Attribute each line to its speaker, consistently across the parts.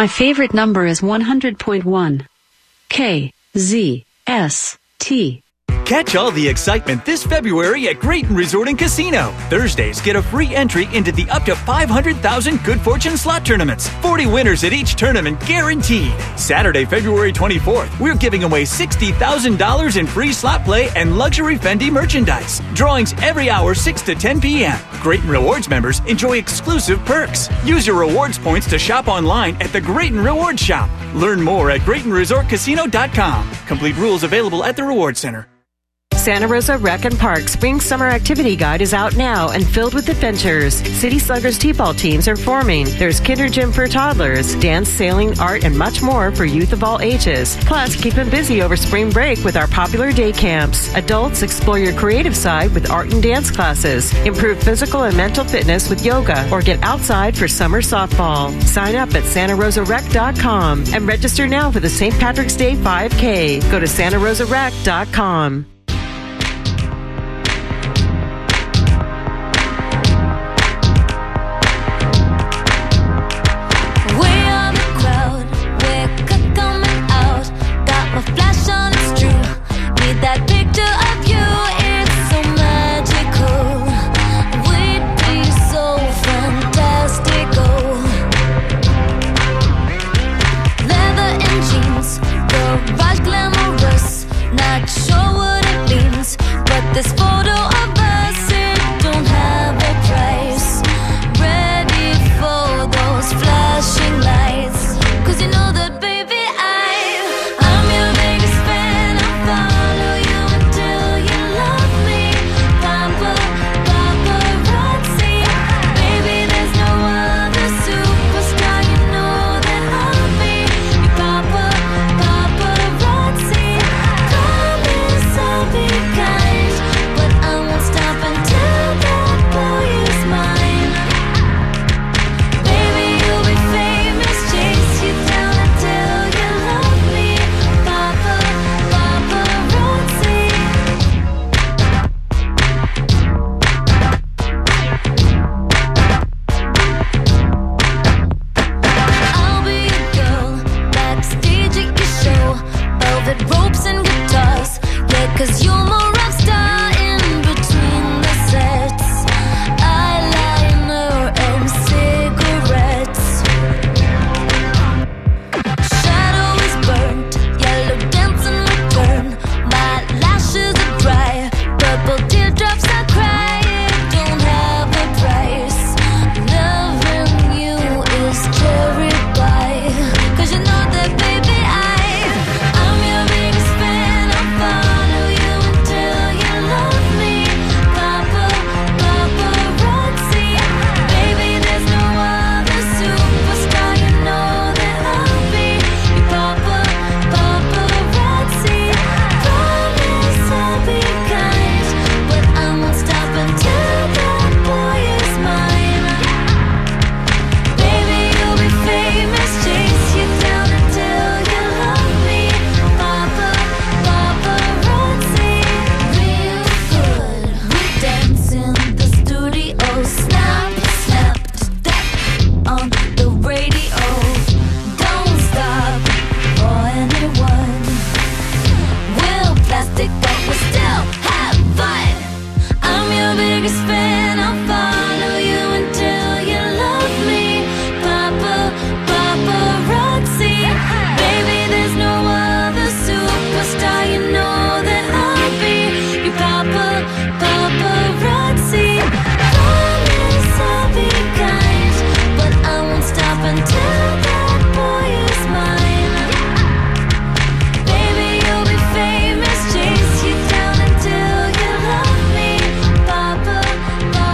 Speaker 1: My favorite number is 100.1. KZST.
Speaker 2: Catch all the excitement this February at Grayton Resort and Casino. Thursdays, get a free entry into the up to 500,000 Good Fortune slot tournaments. 40 winners at each tournament guaranteed. Saturday, February 24th, we're giving away $60,000 in free slot play and luxury Fendi merchandise. Drawings every hour, 6 to 10 p.m. Grayton Rewards members enjoy exclusive perks. Use your rewards points to shop online at the Grayton Rewards Shop. Learn more at GraytonResortCasino.com. Complete rules available at the Rewards Center.
Speaker 3: Santa Rosa Rec and Park Spring Summer Activity Guide is out now and filled with adventures. City Sluggers T-ball teams are forming. There's kinder gym for toddlers, dance, sailing, art, and much more for youth of all ages. Plus, keep them busy over spring break with our popular day camps. Adults, explore your creative side with art and dance classes. Improve physical and mental fitness with yoga or get outside for summer softball. Sign up at SantaRosaRec.com and register now for the St. Patrick's Day 5K. Go to SantaRosaRec.com.
Speaker 4: This photo of us, it don't have a price. Ready for those flashing lights. 'Cause you know that, baby, I'm your biggest fan. I'll follow you until you love me. Paparazzi. Baby, there's no other superstar. You know that I'll be your paparazzi. Promise I'll be kind. Stop until that boy is mine. Baby, you'll be famous. Chase you down until you love me. Paparazzi. I'll be a girl backstage at your show. Velvet ropes and guitars. Yeah, 'cause you're my rock star. Eyeliner and cigarettes. Shadow is burnt, yellow dancing will burn. My lashes are dry, purple teardrops I cry. It don't have a price. Loving you is cherry pie. 'Cause you know that, baby, I'm your biggest fan. I'll follow you until you love me. Paparazzi. Baby, there's no other superstar. You know that I'll be your paparazzi. Promise I'll be kind, but I won't stop until that boy is mine. Baby, you'll be famous. Chase you down until you love me. Paparazzi. Real good. We dance in the studio. Snap, snap, step on the radio. Don't stop for anyone. We'll plastic, but we still have fun. I'm your biggest fan. I'll follow you until you love me. Paparazzi. Baby, there's no other superstar. You know that I'll be your paparazzi. Promise I'll be kind, but I won't stop until that boy is mine. Baby, you'll be famous. Chase you down until you love me. Paparazzi.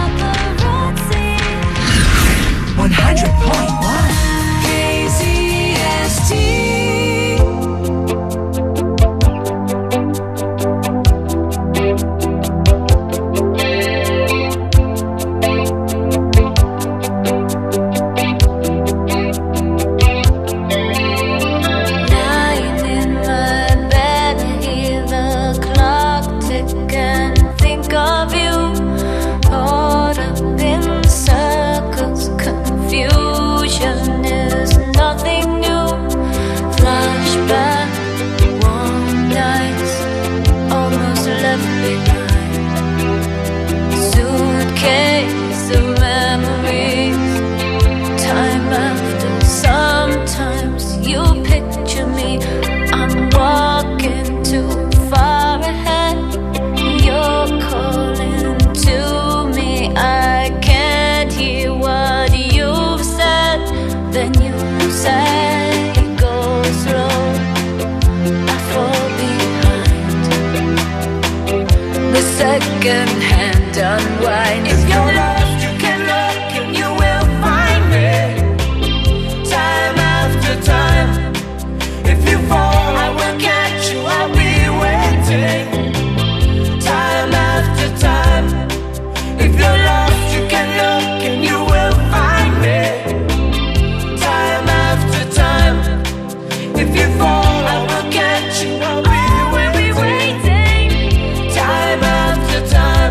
Speaker 4: second-hand unwind. If you're lost, you can look and you will find me. Time after time. If you fall, I will catch you, I'll be waiting. Time after time. If you're lost, you can look and you will find me. Time after time. If you fall, I will catch you, I'll be waiting. Time after time.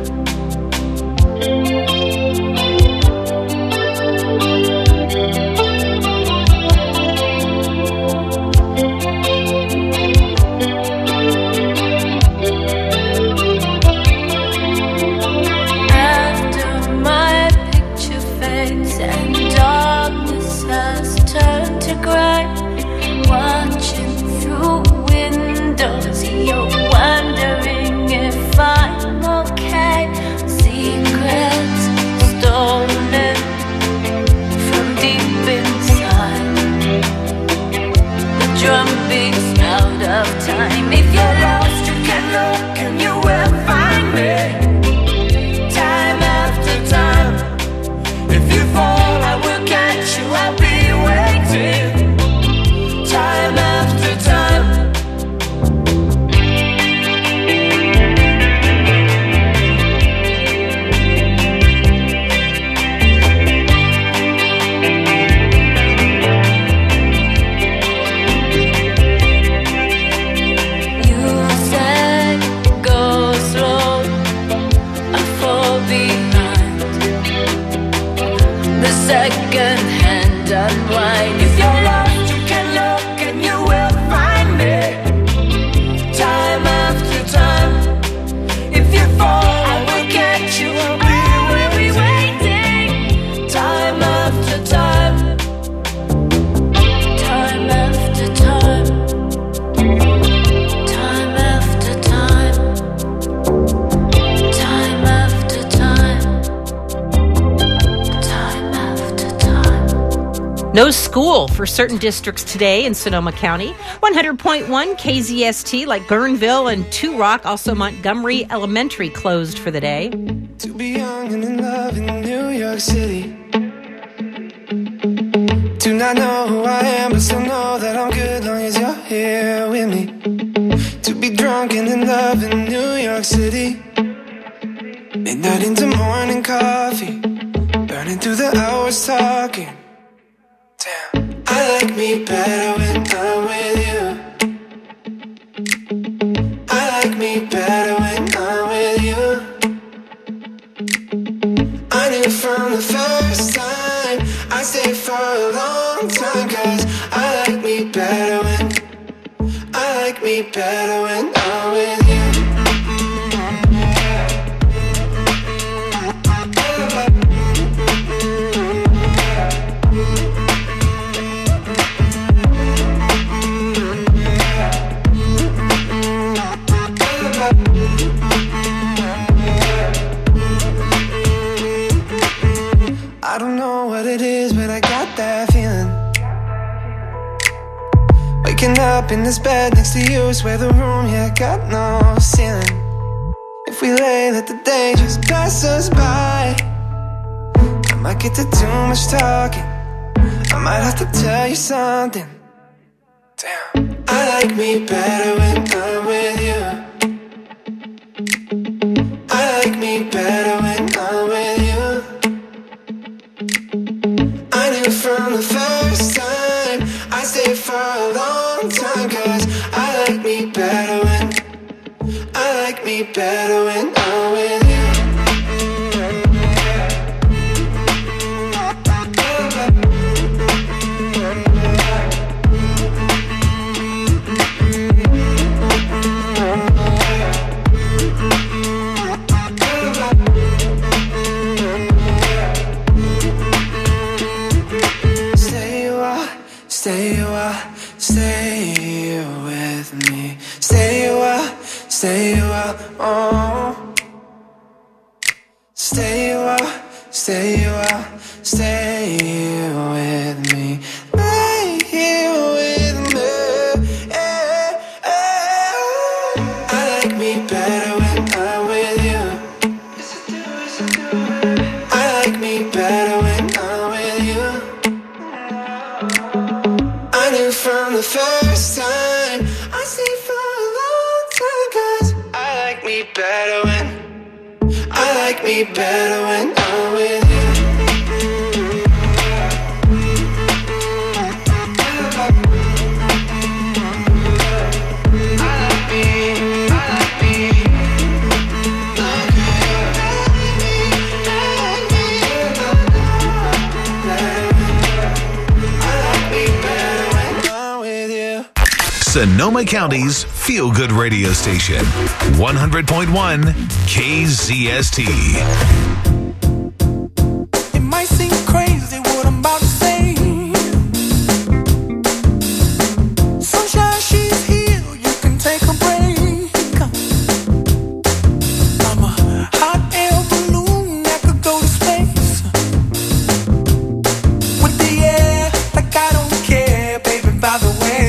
Speaker 4: After my picture fades and darkness has turned to gray, watching through windows, you're wondering if I'm okay. Secrets stolen from deep inside. The drum beats out of time. If you're lost, you can look and you will find me. Time after time. If you fall, I will catch you, I'll be waiting. Time after time. You said go slow, I fall behind. The second-hand unwind. If you're lost, you can look and you will find me. Time after time. If you fall, I will catch you, I'll be waiting. Time after time. Time after time. Time after time. Time after time. Time after time.
Speaker 5: No school for certain districts today in Sonoma County. 100.1 KZST, like Guerneville and Two Rock, also Montgomery Elementary closed for the day.
Speaker 6: To be young and in love in New York City. Do not know who I am, but still know that I'm good long as you're here with me. To be drunk and in love in New York City. Midnight into morning coffee, burning through the hours talking. Damn, I like me better when I'm with you. I like me better when I'm with you. I knew from the first time I stayed for a long time, 'cause I like me better when I'm with you. I don't know what it is, but I got that feeling. Waking up in this bed next to you, swear the room, yeah, got no ceiling. If we lay, let the day just pass us by. I might get to too much talking, I might have to tell you something. Damn, I like me better when I'm with you. I like me better when I'm with you. I knew from the first time I stayed for a long time, 'cause I like me better when I'm with you. Stay with me. Stay a while, oh. Stay a while, stay with me. Lay here with me. I like me better when I'm with you. like me better when I'm with you.
Speaker 7: Sonoma County's feel-good radio station, 100.1 KZST.
Speaker 6: It might seem crazy what I'm about to say. Sunshine, she's here, you can take a break. I'm a hot air balloon that could go to space. With the air, like I don't care, baby, by the way.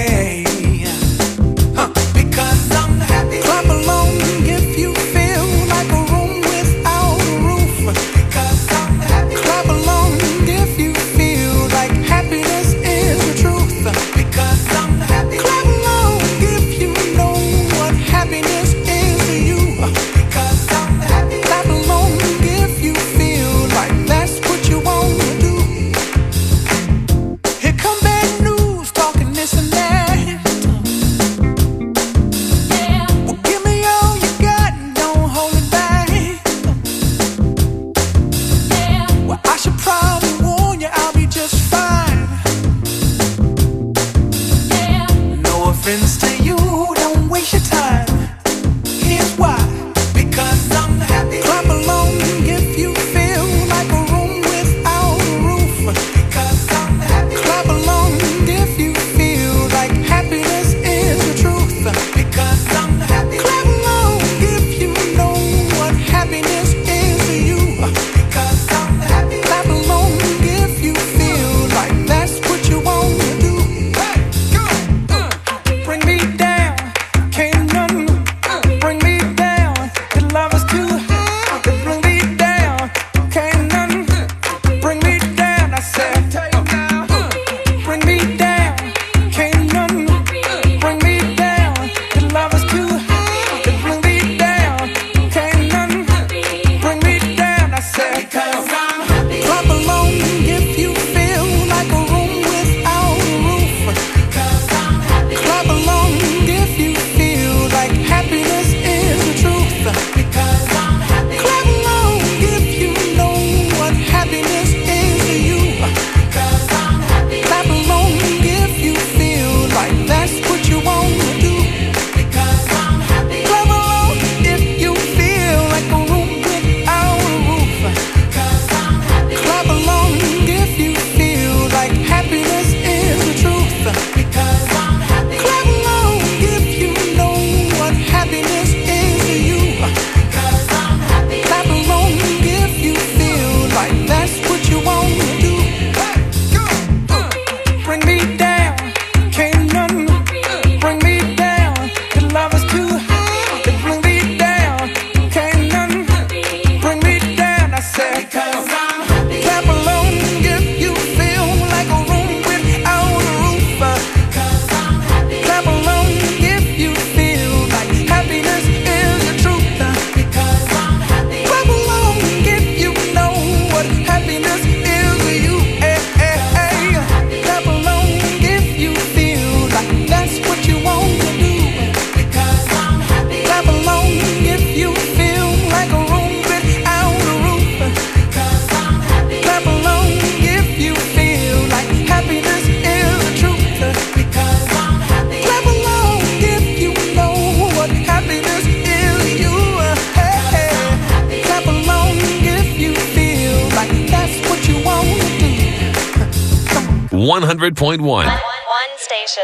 Speaker 7: .1
Speaker 8: station.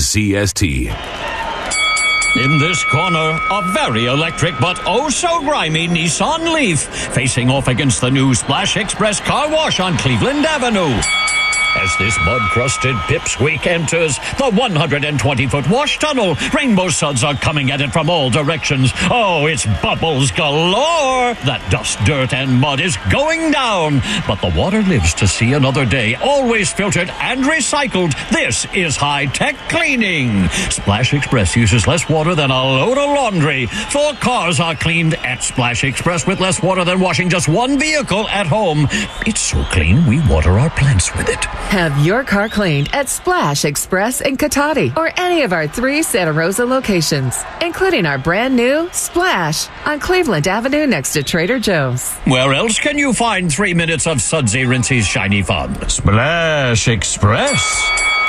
Speaker 7: KZST.
Speaker 9: In this corner, a very electric but oh so grimy Nissan Leaf, facing off against the new Splash Express Car Wash on Cleveland Avenue. As this mud-crusted pipsqueak enters the 120-foot wash tunnel, rainbow suds are coming at it from all directions. Oh, it's bubbles galore! That dust, dirt, and mud is going down. But the water lives to see another day, always filtered and recycled. This is high-tech cleaning. Splash Express uses less water than a load of laundry. 4 cars are cleaned at Splash Express with less water than washing just 1 vehicle at home. It's so clean, we water our plants with it.
Speaker 8: Have your car cleaned at Splash Express in Cotati or any of our 3 Santa Rosa locations, including our brand new Splash on Cleveland Avenue next to Trader Joe's.
Speaker 9: Where else can you find 3 minutes of sudsy, rincy, shiny fun? Splash Express.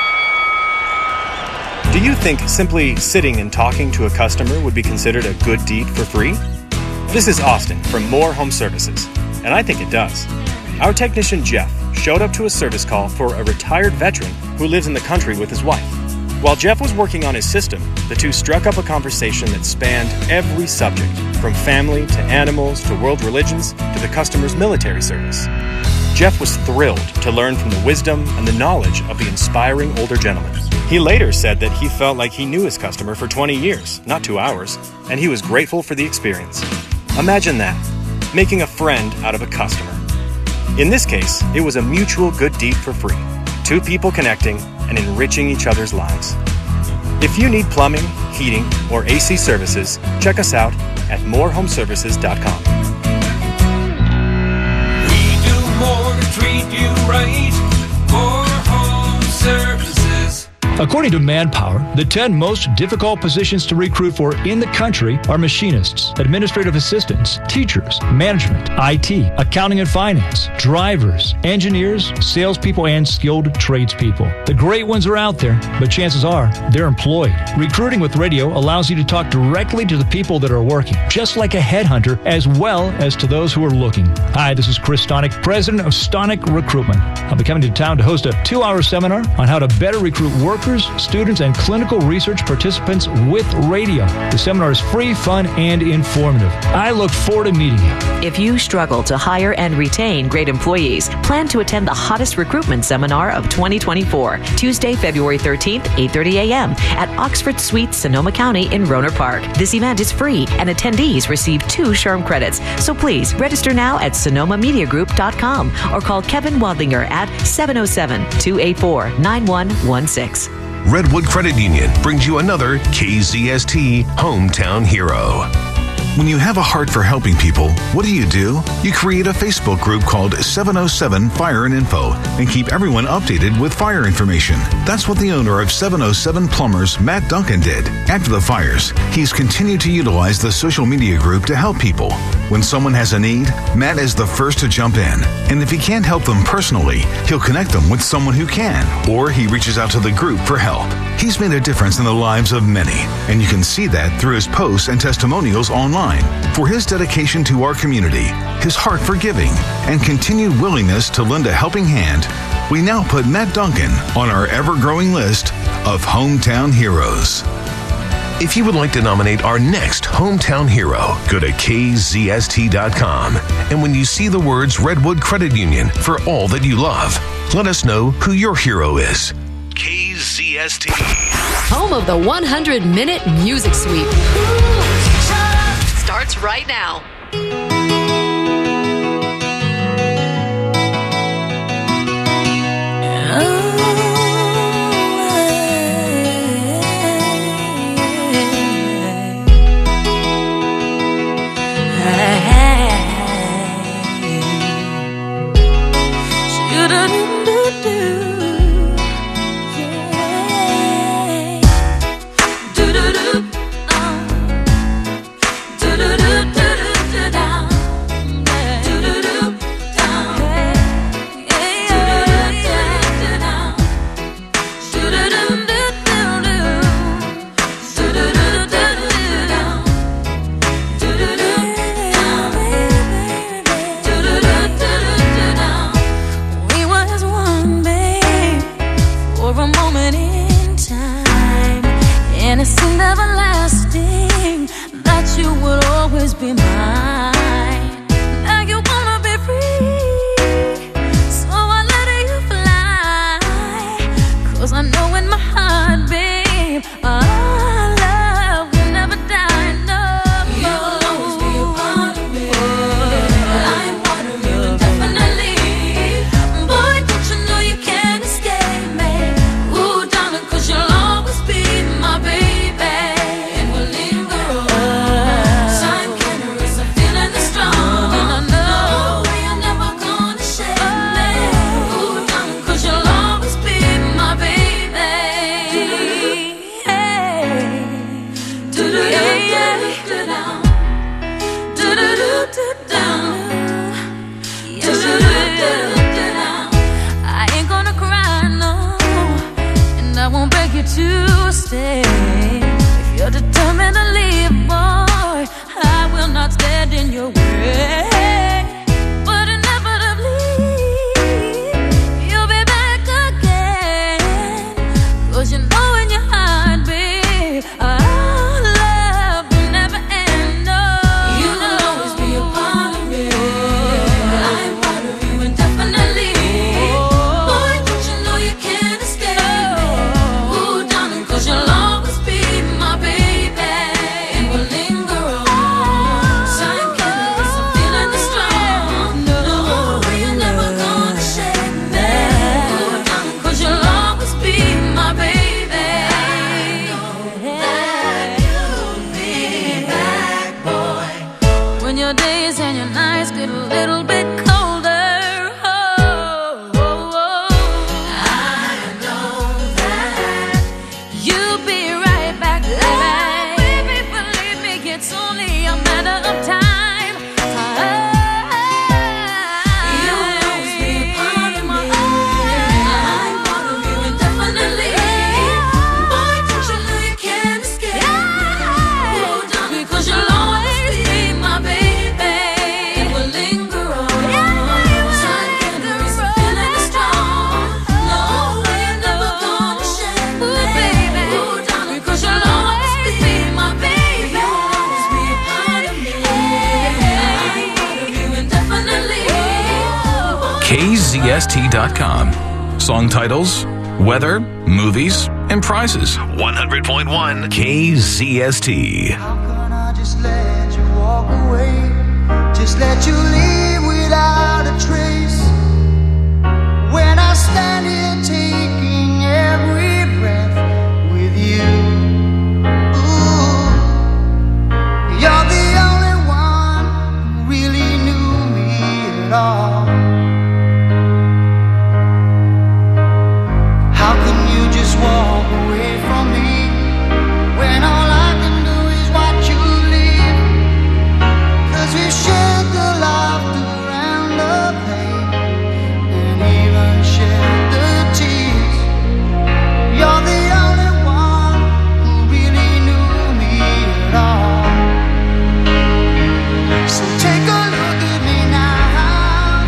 Speaker 10: Do you think simply sitting and talking to a customer would be considered a good deed for free? This is Austin from Moore Home Services, and I think it does. Our technician Jeff showed up to a service call for a retired veteran who lives in the country with his wife. While Jeff was working on his system, the two struck up a conversation that spanned every subject, from family to animals to world religions to the customer's military service. Jeff was thrilled to learn from the wisdom and the knowledge of the inspiring older gentleman. He later said that he felt like he knew his customer for 20 years, not 2 hours, and he was grateful for the experience. Imagine that, making a friend out of a customer. In this case, it was a mutual good deed for free. 2 people connecting and enriching each other's lives. If you need plumbing, heating, or AC services, check us out at morehomeservices.com.
Speaker 6: We do more to treat you right. More home services.
Speaker 11: According to Manpower, the 10 most difficult positions to recruit for in the country are machinists, administrative assistants, teachers, management, IT, accounting and finance, drivers, engineers, salespeople, and skilled tradespeople. The great ones are out there, but chances are they're employed. Recruiting with radio allows you to talk directly to the people that are working, just like a headhunter, as well as to those who are looking. Hi, this is Chris Stonick, president of Stonick Recruitment. I'll be coming to town to host a 2-hour seminar on how to better recruit workers, students, and clinical research participants with radio. The seminar is free, fun, and informative. I look forward to meeting you.
Speaker 12: If you struggle to hire and retain great employees, plan to attend the hottest recruitment seminar of 2024, Tuesday, February 13th, 8:30 a.m. at Oxford Suites, Sonoma County in Rohnert Park. This event is free, and attendees receive 2 SHRM credits. So please register now at sonomamediagroup.com or call Kevin Wadlinger at 707-284-9116.
Speaker 7: Redwood Credit Union brings you another KZST Hometown Hero. When you have a heart for helping people, what do? You create a Facebook group called 707 Fire and Info and keep everyone updated with fire information. That's what the owner of 707 Plumbers, Matt Duncan, did. After the fires, he's continued to utilize the social media group to help people. When someone has a need, Matt is the first to jump in. And if he can't help them personally, he'll connect them with someone who can, or he reaches out to the group for help. He's made a difference in the lives of many, and you can see that through his posts and testimonials online. For his dedication to our community, his heart for giving, and continued willingness to lend a helping hand, we now put Matt Duncan on our ever-growing list of Hometown Heroes. If you would like to nominate our next Hometown Hero, go to kzst.com. And when you see the words Redwood Credit Union for all that you love, let us know who your hero is. KZST.
Speaker 13: Home of the 100-minute music sweep. Starts right now.
Speaker 4: Down. days and your nights get a little bit colder. Oh, oh, oh. I know that you'll be right back, baby. Believe me, it's only a matter of time.
Speaker 7: KZST.com. Song titles, weather, movies, and prizes. 100.1 KZST.
Speaker 6: How can I just let you walk away? Just let you leave without a trace. When I stand here taking every breath with you. Ooh, you're the only one who really knew me at all. Walk away from me when all I can do is watch you leave. 'Cause we shared the laughter and the pain, and even shared the tears. You're the only one who really knew me at all. So take a look at me now.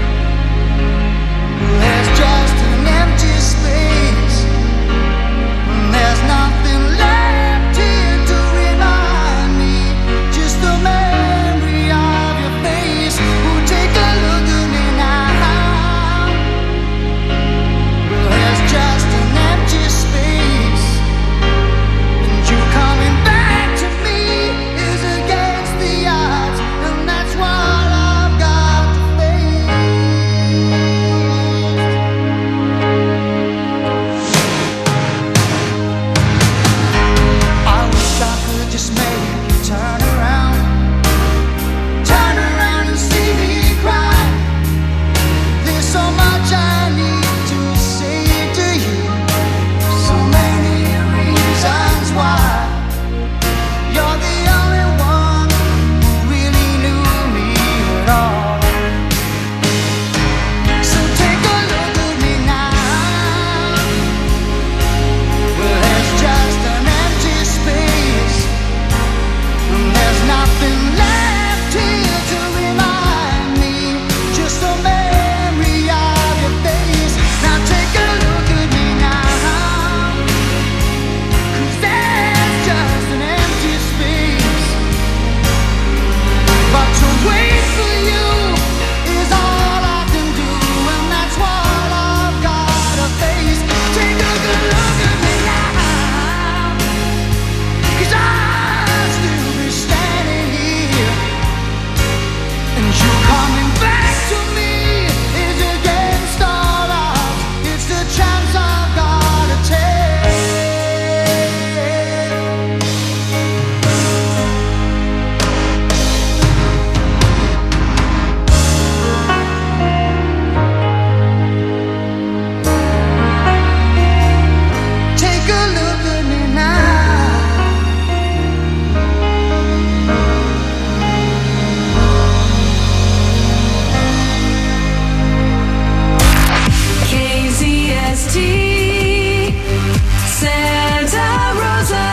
Speaker 6: There's just an empty space. There's nothing left here to remind me, just the memory of your face. Oh, take a look at me now. Well, there's just an empty space, and you coming back to me is against the odds, and that's what I've got to face. I wish I could just make you turn around and see me cry. There's so much I need to say to you, so many reasons why. You're the only one who really knew me at all. So take a look at me now. Well, there's just an empty space, and there's nothing left here to remind me, just a memory of your face. Now take a look at me now, 'cause there's just an empty space. But to wait for you is all I can do, and that's what I've got to face. Take a good look at me now, 'cause I'll still be standing here, and you coming back to me is against all odds. It's the chance I've got to take. Take a look at me now.
Speaker 4: KZST Santa Rosa.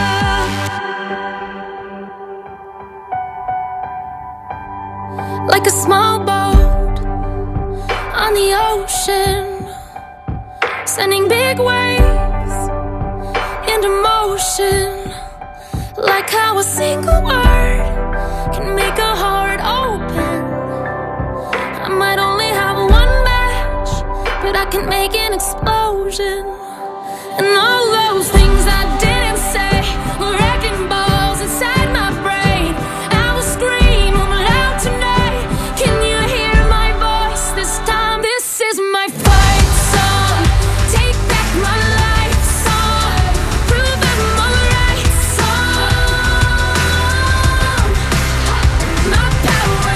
Speaker 4: Like a small boat on the ocean, sending big waves into motion. Like how a single word can make a heart open. I might only have one match, but I can make an explosion. And all those things I didn't say were wrecking balls inside my brain. I will scream loud tonight. Can you hear my voice this time? This is my fight song. Take back my life song. Prove I'm alright song. My power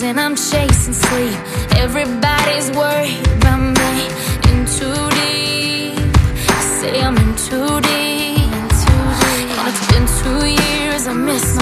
Speaker 4: and I'm chasing sleep. Everybody's worried about me. In too deep, say I'm in too deep. And it's been 2 years, I miss